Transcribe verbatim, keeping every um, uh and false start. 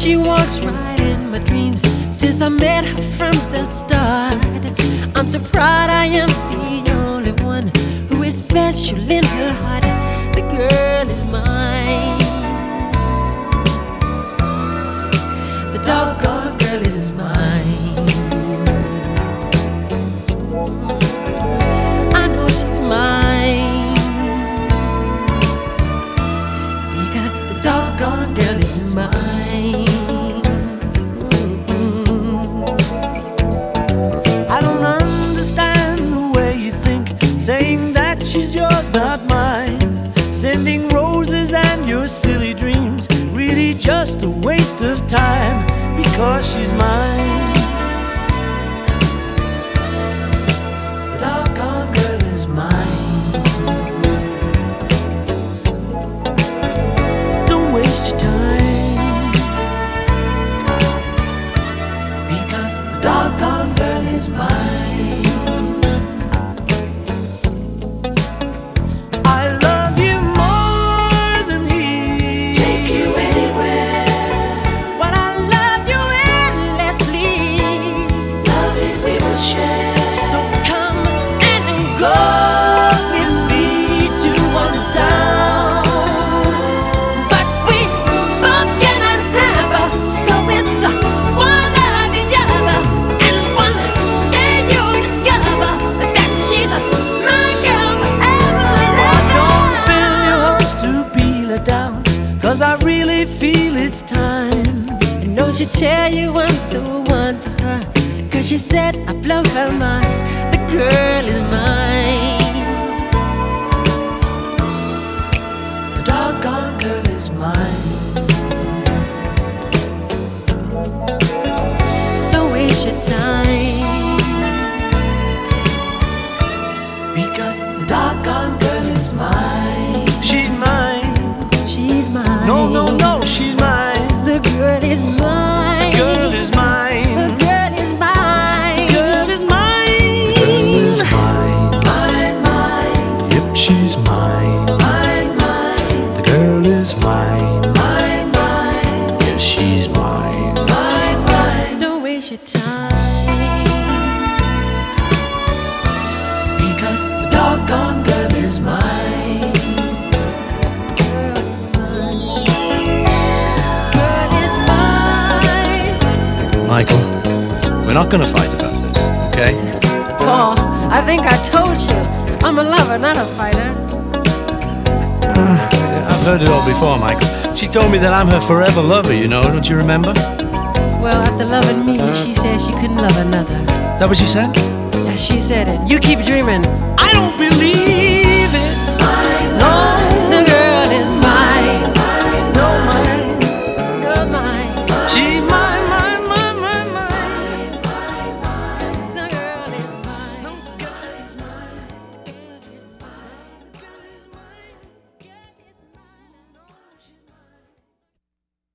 she walks right in my dreams since I met her from the start. I'm so proud I am the only one who is special in her heart. The girl is mine. The doggone girl is mine. I know she's mine because the doggone girl is mine. I don't understand the way you think, saying that she's yours, not mine. Sending roses and your silly dreams, really just a waste of time, because she's mine. The doggone girl is mine. Don't waste your time, because the doggone girl is mine. Cause I really feel it's time. I know she'll tell you I'm the one for her, cause she said I blow her mind. The girl is mine. The doggone girl is mine. Don't waste your time, because the doggone girl is mine. She's mine. She's mine. No, no, no, she's mine. The girl is mine. The girl is mine. The girl is mine. The girl is mine. The girl is mine. Mine, mine. Yep, she's mine. Mine, mine. The girl is mine. Mine, mine. Yes, she's mine. Mine, mine. Don't waste your time, because the doggone girl is mine. Michael, we're not gonna fight about this, okay? Paul, I think I told you I'm a lover, not a fighter. Uh, I've heard it all before, Michael. She told me that I'm her forever lover, you know, don't you remember? Well, after loving me, she said she couldn't love another. Is that what she said? Yeah, she said it. You keep dreaming. I don't believe